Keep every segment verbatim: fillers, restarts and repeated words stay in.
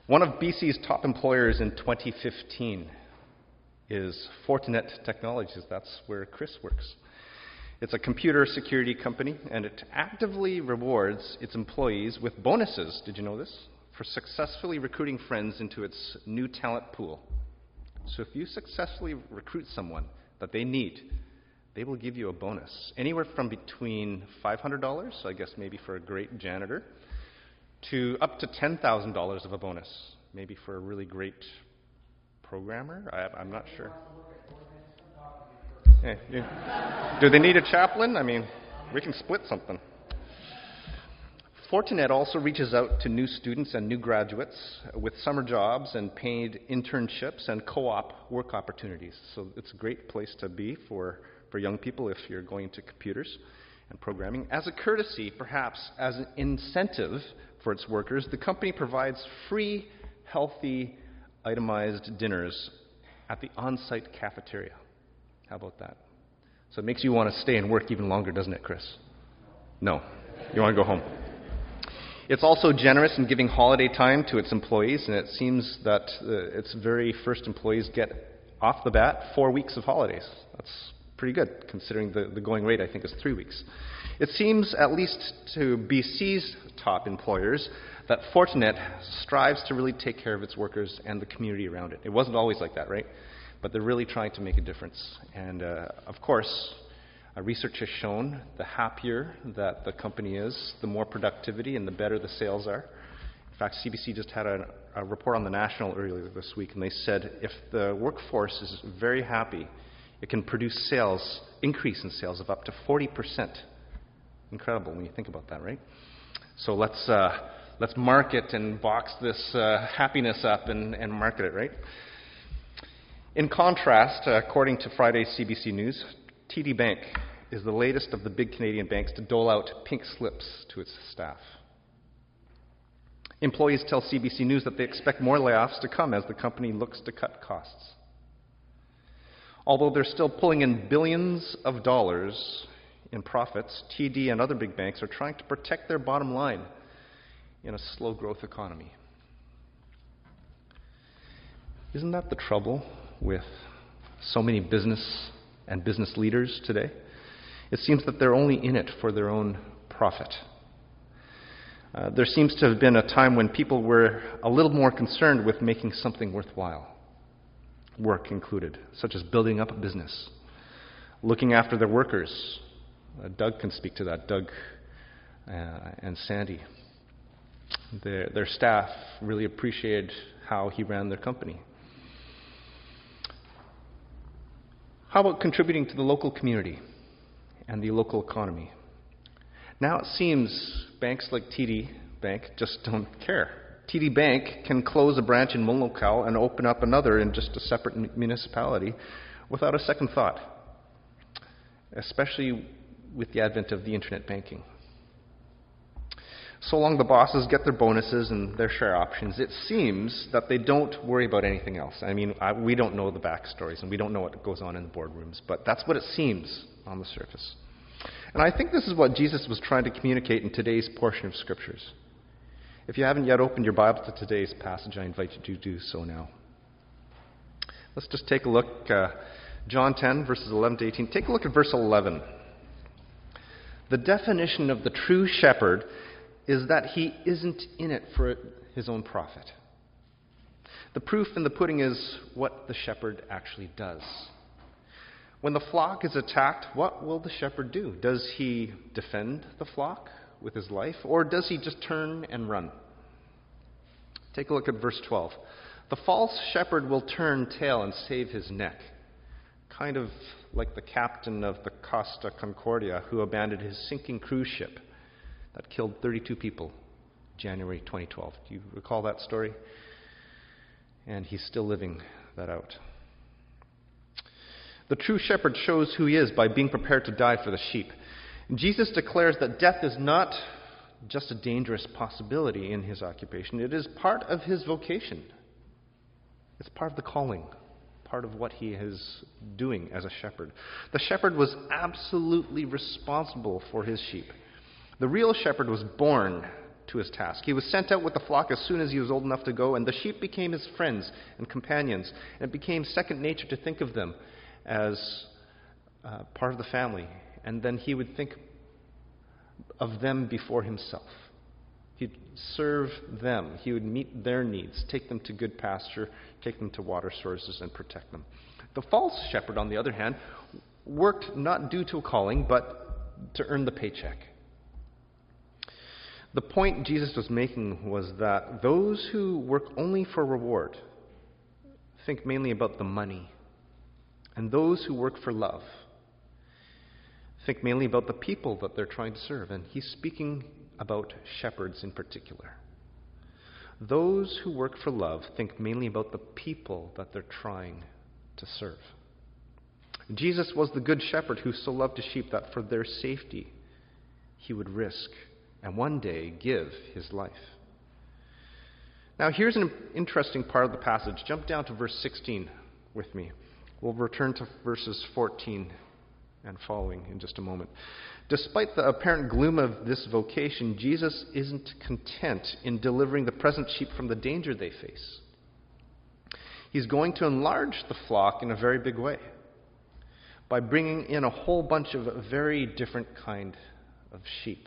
One of B C's top employers in twenty fifteen is Fortinet Technologies. That's where Chris works. It's a computer security company, and it actively rewards its employees with bonuses, did you know this, for successfully recruiting friends into its new talent pool. So if you successfully recruit someone that they need, they will give you a bonus, anywhere from between five hundred dollars, I guess maybe for a great janitor, to up to ten thousand dollars of a bonus, maybe for a really great programmer. I, I'm not sure. Hey, you, do they need a chaplain? I mean, we can split something. Fortinet also reaches out to new students and new graduates with summer jobs and paid internships and co-op work opportunities. So it's a great place to be for, for young people if you're going to computers and programming. As a courtesy, perhaps as an incentive for its workers, the company provides free, healthy, itemized dinners at the on-site cafeteria. How about that? So it makes you want to stay and work even longer, doesn't it, Chris? No. You want to go home. It's also generous in giving holiday time to its employees, and it seems that uh, its very first employees get, off the bat, four weeks of holidays. That's pretty good, considering the, the going rate, I think, is three weeks. It seems, at least to B C's top employers, that Fortinet strives to really take care of its workers and the community around it. It wasn't always like that, right? But they're really trying to make a difference. And, uh, of course, uh, research has shown the happier that the company is, the more productivity and the better the sales are. In fact, C B C just had a, a report on the National earlier this week, and they said if the workforce is very happy, it can produce sales, increase in sales of up to forty percent. Incredible when you think about that, right? So let's uh, let's market and box this uh, happiness up and, and market it, right? In contrast, uh, according to Friday's C B C News, T D Bank is the latest of the big Canadian banks to dole out pink slips to its staff. Employees tell C B C News that they expect more layoffs to come as the company looks to cut costs. Although they're still pulling in billions of dollars in profits, T D and other big banks are trying to protect their bottom line in a slow growth economy. Isn't that the trouble with so many business and business leaders today? It seems that they're only in it for their own profit. Uh, there seems to have been a time when people were a little more concerned with making something worthwhile, work included, such as building up a business, looking after their workers. Uh, Doug can speak to that, Doug uh, and Sandy. Their, their staff really appreciated how he ran their company. How about contributing to the local community and the local economy? Now it seems banks like T D Bank just don't care. T D Bank can close a branch in Mulnocal and open up another in just a separate municipality without a second thought, especially with the advent of the internet banking. So long the bosses get their bonuses and their share options, it seems that they don't worry about anything else. I mean, I, we don't know the backstories and we don't know what goes on in the boardrooms, but that's what it seems on the surface. And I think this is what Jesus was trying to communicate in today's portion of Scriptures. If you haven't yet opened your Bible to today's passage, I invite you to do so now. Let's just take a look. Uh, John ten, verses eleven to eighteen. Take a look at verse eleven. The definition of the true shepherd is that he isn't in it for his own profit. The proof in the pudding is what the shepherd actually does. When the flock is attacked, what will the shepherd do? Does he defend the flock with his life, or does he just turn and run? Take a look at verse twelve. The false shepherd will turn tail and save his neck, kind of like the captain of the Costa Concordia who abandoned his sinking cruise ship that killed thirty-two people, January twenty twelve. Do you recall that story? And he's still living that out. The true shepherd shows who he is by being prepared to die for the sheep. Jesus declares that death is not just a dangerous possibility in his occupation. It is part of his vocation. It's part of the calling, part of what he is doing as a shepherd. The shepherd was absolutely responsible for his sheep. The real shepherd was born to his task. He was sent out with the flock as soon as he was old enough to go, and the sheep became his friends and companions. And it became second nature to think of them as uh, part of the family. And then he would think of them before himself. He'd serve them. He would meet their needs, take them to good pasture, take them to water sources, and protect them. The false shepherd, on the other hand, worked not due to a calling, but to earn the paycheck. The point Jesus was making was that those who work only for reward think mainly about the money, and those who work for love think mainly about the people that they're trying to serve. And he's speaking about shepherds in particular. Those who work for love think mainly about the people that they're trying to serve. Jesus was the good shepherd who so loved his sheep that for their safety he would risk and one day give his life. Now here's an interesting part of the passage. Jump down to verse sixteen with me. We'll return to verses fourteen and following in just a moment. Despite the apparent gloom of this vocation, Jesus isn't content in delivering the present sheep from the danger they face. He's going to enlarge the flock in a very big way by bringing in a whole bunch of very different kind of sheep.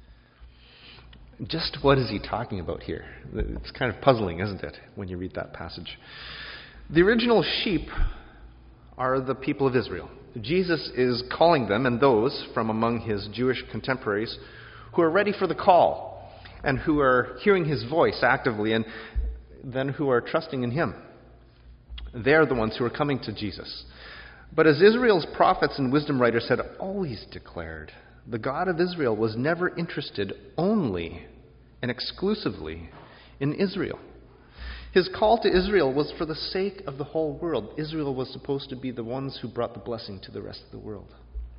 Just what is he talking about here? It's kind of puzzling, isn't it, when you read that passage? The original sheep are the people of Israel. Jesus is calling them, and those from among his Jewish contemporaries who are ready for the call and who are hearing his voice actively and then who are trusting in him. They're the ones who are coming to Jesus. But as Israel's prophets and wisdom writers had always declared, the God of Israel was never interested only and exclusively in Israel. His call to Israel was for the sake of the whole world. Israel was supposed to be the ones who brought the blessing to the rest of the world.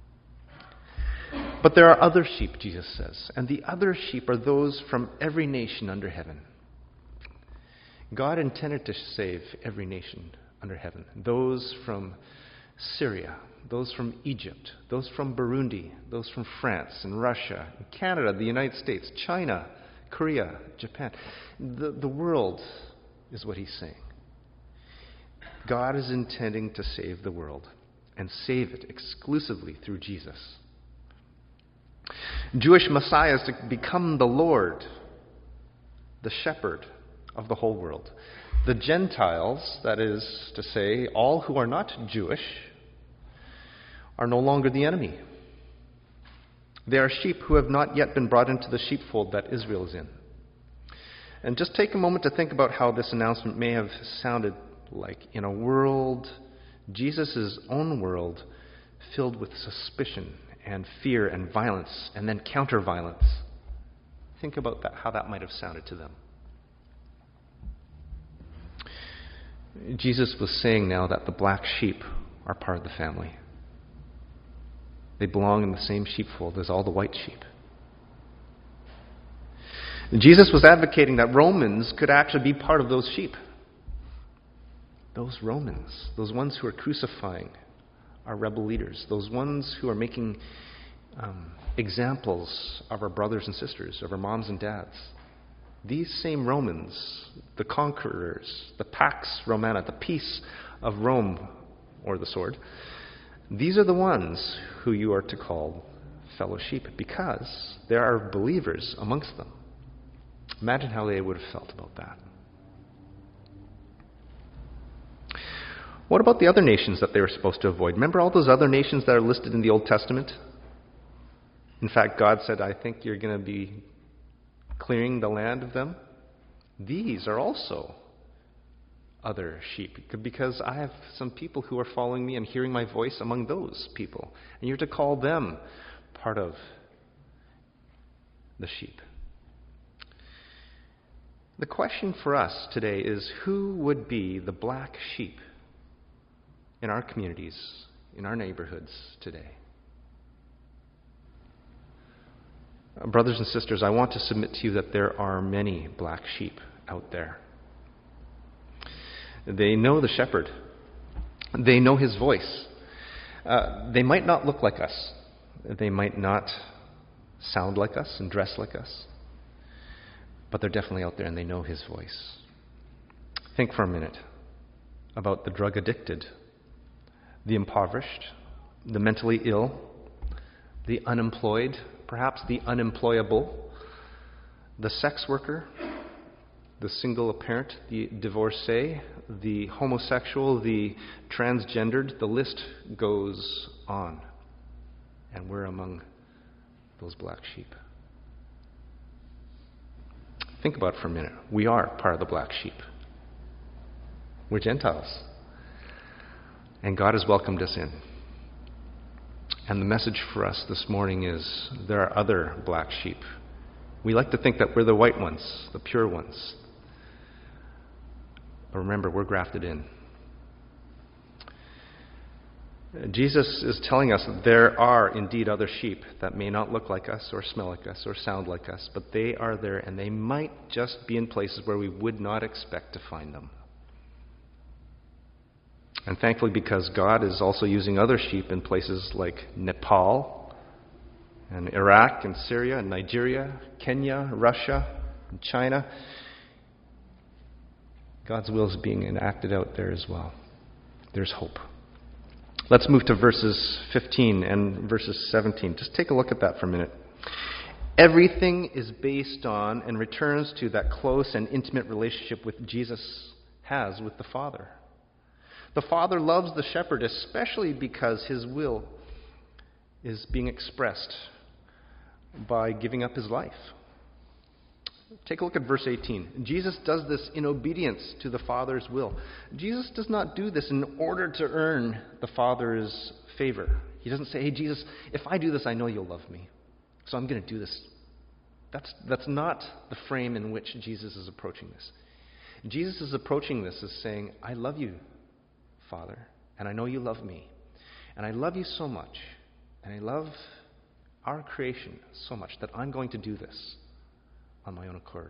But there are other sheep, Jesus says, and the other sheep are those from every nation under heaven. God intended to save every nation under heaven. Those from Syria, those from Egypt, those from Burundi, those from France and Russia, Canada, the United States, China, Korea, Japan. The, the world is what he's saying. God is intending to save the world and save it exclusively through Jesus. Jewish Messiah is to become the Lord, the shepherd of the whole world. The Gentiles, that is to say, all who are not Jewish, are no longer the enemy. They are sheep who have not yet been brought into the sheepfold that Israel is in. And just take a moment to think about how this announcement may have sounded like in a world, Jesus' own world, filled with suspicion and fear and violence and then counter-violence. Think about that, how that might have sounded to them. Jesus was saying now that the black sheep are part of the family. They belong in the same sheepfold as all the white sheep. Jesus was advocating that Romans could actually be part of those sheep. Those Romans, those ones who are crucifying our rebel leaders, those ones who are making um, examples of our brothers and sisters, of our moms and dads. These same Romans, the conquerors, the Pax Romana, the peace of Rome, or the sword, these are the ones who you are to call fellow sheep because there are believers amongst them. Imagine how they would have felt about that. What about the other nations that they were supposed to avoid? Remember all those other nations that are listed in the Old Testament? In fact, God said, I think you're going to be clearing the land of them. These are also other sheep, because I have some people who are following me and hearing my voice among those people. And you're to call them part of the sheep. The question for us today is, who would be the black sheep in our communities, in our neighborhoods today? Brothers and sisters, I want to submit to you that there are many black sheep out there. They know the shepherd. They know his voice. Uh, they might not look like us. They might not sound like us and dress like us. but they're definitely out there and they know his voice. Think for a minute about the drug addicted, the impoverished, the mentally ill, the unemployed, perhaps the unemployable, the sex worker, the single parent, the divorcee, the homosexual, the transgendered. The list goes on. And we're among those black sheep. Think about it for a minute. We are part of the black sheep. We're Gentiles. And God has welcomed us in. And the message for us this morning is there are other black sheep. We like to think that we're the white ones, the pure ones. But remember, we're grafted in. Jesus is telling us that there are indeed other sheep that may not look like us or smell like us or sound like us, but they are there, and they might just be in places where we would not expect to find them. And thankfully, because God is also using other sheep in places like Nepal and Iraq and Syria and Nigeria, Kenya, Russia, and China, God's will is being enacted out there as well. There's hope. Let's move to verses fifteen and verses seventeen. Just take a look at that for a minute. Everything is based on and returns to that close and intimate relationship with Jesus has with the Father. The Father loves the shepherd, especially because his will is being expressed by giving up his life. Take a look at verse eighteen. Jesus does this in obedience to the Father's will. Jesus does not do this in order to earn the Father's favor. He doesn't say, hey, Jesus, if I do this, I know you'll love me. So I'm going to do this. That's, that's not the frame in which Jesus is approaching this. Jesus is approaching this as saying, I love you, Father, and I know you love me. And I love you so much, and I love our creation so much that I'm going to do this on my own accord.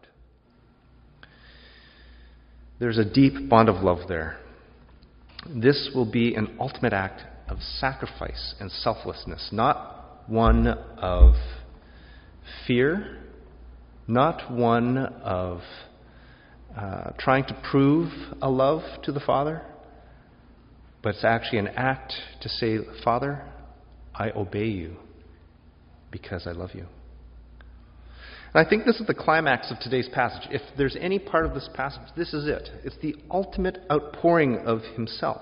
There's a deep bond of love there. This will be an ultimate act of sacrifice and selflessness, not one of fear, not one of uh, trying to prove a love to the Father, but it's actually an act to say, Father, I obey you because I love you. And I think this is the climax of today's passage. If there's any part of this passage, this is it. It's the ultimate outpouring of himself.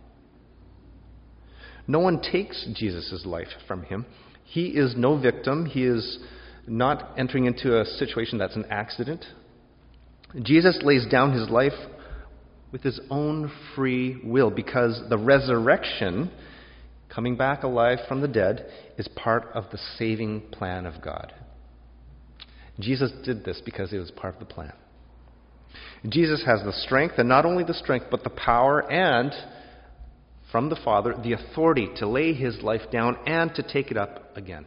No one takes Jesus' life from him. He is no victim. He is not entering into a situation that's an accident. Jesus lays down his life with his own free will because the resurrection, coming back alive from the dead, is part of the saving plan of God. Jesus did this because it was part of the plan. Jesus has the strength, and not only the strength, but the power and, from the Father, the authority to lay his life down and to take it up again.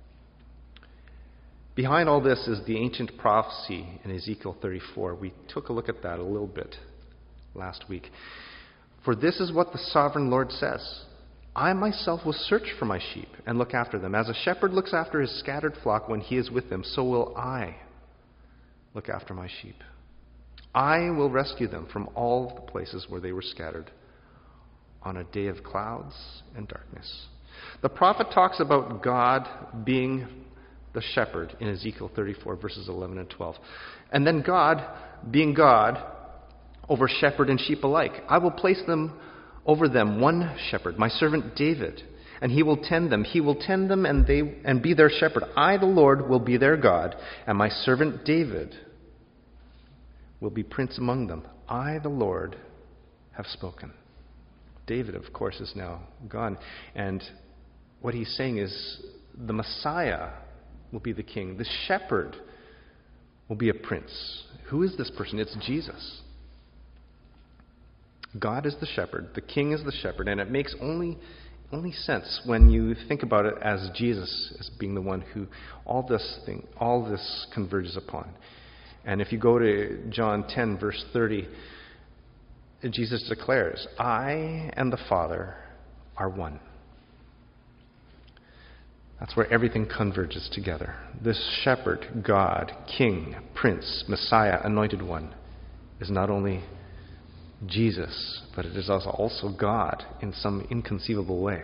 Behind all this is the ancient prophecy in Ezekiel thirty-four. We took a look at that a little bit last week. For this is what the sovereign Lord says. I myself will search for my sheep and look after them. As a shepherd looks after his scattered flock when he is with them, so will I look after my sheep. I will rescue them from all the places where they were scattered on a day of clouds and darkness. The prophet talks about God being the shepherd in Ezekiel thirty-four, verses eleven and twelve. And then God being God over shepherd and sheep alike. I will place them over them one shepherd, my servant David, and he will tend them. He will tend them and they and be their shepherd. I, the Lord, will be their God, and my servant David will be prince among them. I, the Lord, have spoken. David, of course, is now gone. And what he's saying is the Messiah will be the king. The shepherd will be a prince. Who is this person? It's Jesus. God is the shepherd, the king is the shepherd, and it makes only only sense when you think about it as Jesus as being the one who all this thing, all this converges upon. And if you go to John ten, verse thirty, Jesus declares, I and the Father are one. That's where everything converges together. This shepherd, God, King, Prince, Messiah, Anointed One, is not only Jesus, but it is also God in some inconceivable way.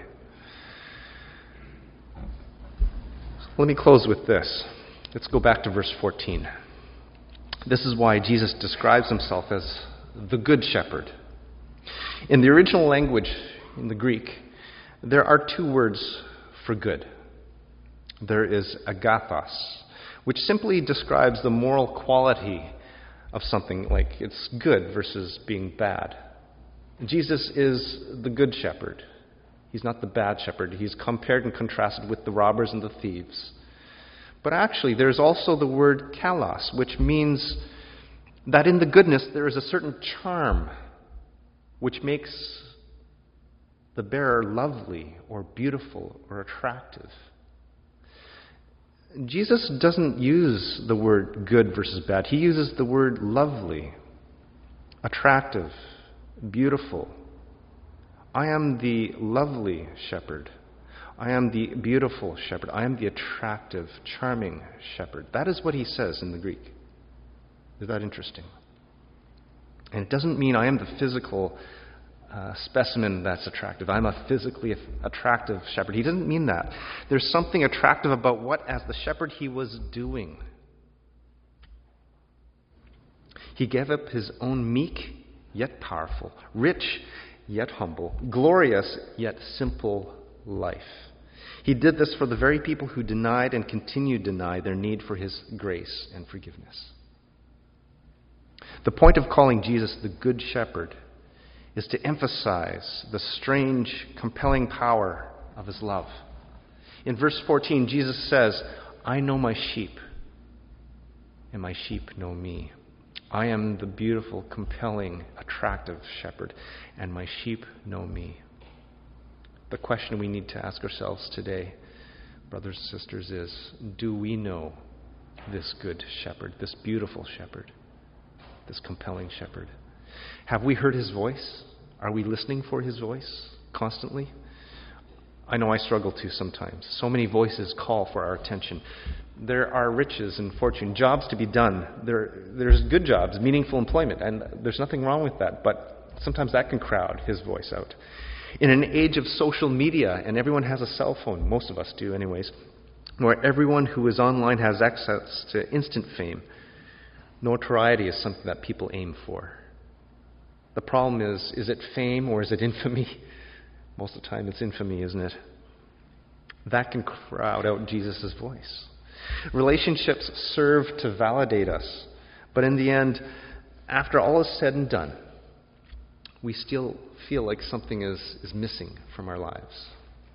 Let me close with this. Let's go back to verse fourteen. This is why Jesus describes himself as the Good Shepherd. In the original language, in the Greek, there are two words for good. There is agathos, which simply describes the moral quality of something, like it's good versus being bad. Jesus is the Good Shepherd. He's not the bad shepherd. He's compared and contrasted with the robbers and the thieves. But actually, there's also the word kalos, which means that in the goodness there is a certain charm which makes the bearer lovely or beautiful or attractive. Jesus doesn't use the word good versus bad. He uses the word lovely, attractive, beautiful. I am the lovely shepherd. I am the beautiful shepherd. I am the attractive, charming shepherd. That is what he says in the Greek. Is that interesting? And it doesn't mean I am the physical uh, specimen that's attractive. I'm a physically attractive shepherd. He doesn't mean that. There's something attractive about what, as the shepherd, he was doing. He gave up his own meek yet powerful, rich yet humble, glorious yet simple life. He did this for the very people who denied and continue to deny their need for his grace and forgiveness. The point of calling Jesus the Good Shepherd is to emphasize the strange, compelling power of his love. In verse fourteen, Jesus says, I know my sheep, and my sheep know me. I am the beautiful, compelling, attractive shepherd, and my sheep know me. The question we need to ask ourselves today, brothers and sisters, is, do we know this good shepherd, this beautiful shepherd, this compelling shepherd? Have we heard his voice? Are we listening for his voice constantly? I know I struggle to sometimes. So many voices call for our attention. There are riches and fortune, jobs to be done. There, there's good jobs, meaningful employment, and there's nothing wrong with that, but sometimes that can crowd his voice out. In an age of social media, and everyone has a cell phone, most of us do anyways, where everyone who is online has access to instant fame, notoriety is something that people aim for. The problem is, is it fame or is it infamy? Most of the time it's infamy, isn't it? That can crowd out Jesus' voice. Relationships serve to validate us, but in the end, after all is said and done, we still feel like something is, is missing from our lives,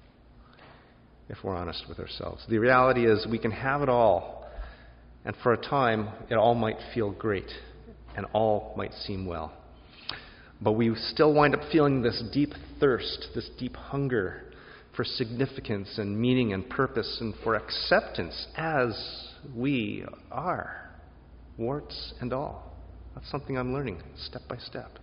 if we're honest with ourselves. The reality is we can have it all, and for a time, it all might feel great, and all might seem well. But we still wind up feeling this deep thirst, this deep hunger for significance and meaning and purpose and for acceptance as we are, warts and all. That's something I'm learning step by step.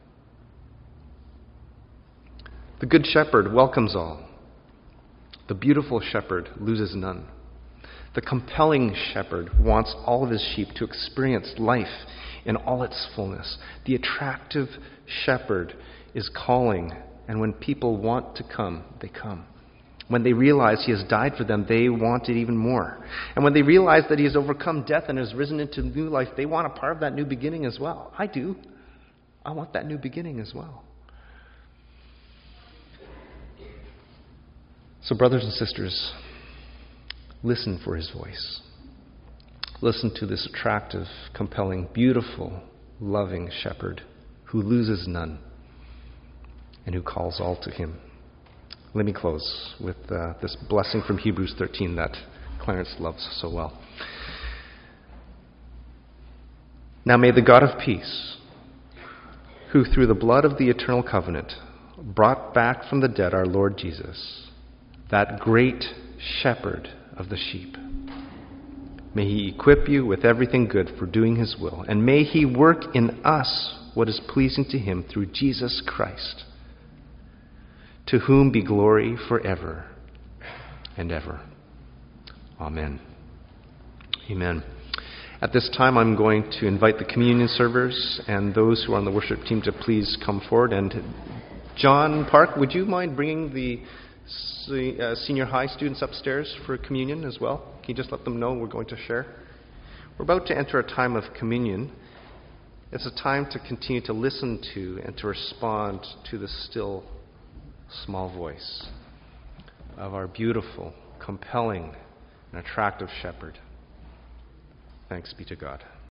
The Good Shepherd welcomes all. The beautiful shepherd loses none. The compelling shepherd wants all of his sheep to experience life in all its fullness. The attractive shepherd is calling, and when people want to come, they come. When they realize he has died for them, they want it even more. And when they realize that he has overcome death and has risen into new life, they want a part of that new beginning as well. I do. I want that new beginning as well. So, brothers and sisters, listen for his voice. Listen to this attractive, compelling, beautiful, loving shepherd who loses none and who calls all to him. Let me close with uh, this blessing from Hebrews thirteen that Clarence loves so well. Now may the God of peace, who through the blood of the eternal covenant brought back from the dead our Lord Jesus, that great shepherd of the sheep, may he equip you with everything good for doing his will, and may he work in us what is pleasing to him through Jesus Christ, to whom be glory forever and ever. Amen. Amen. At this time, I'm going to invite the communion servers and those who are on the worship team to please come forward. And John Park, would you mind bringing the uh, senior high students upstairs for communion as well? Can you just let them know we're going to share? We're about to enter a time of communion. It's a time to continue to listen to and to respond to the still, small voice of our beautiful, compelling, and attractive shepherd. Thanks be to God.